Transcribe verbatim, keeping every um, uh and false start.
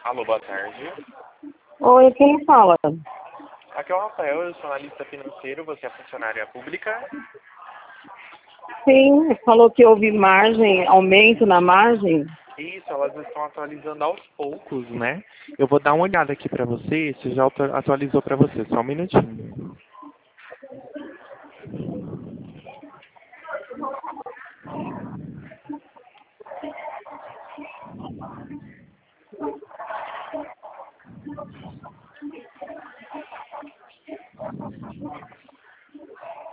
Alô, boa tarde. Oi, quem fala? Aqui é o Rafael, eu sou analista financeiro, você é funcionária pública? Sim, falou que houve margem, aumento na margem. Isso, elas estão atualizando aos poucos, né? Eu vou dar uma olhada aqui pra você, se já auto- atualizou pra você, só um minutinho.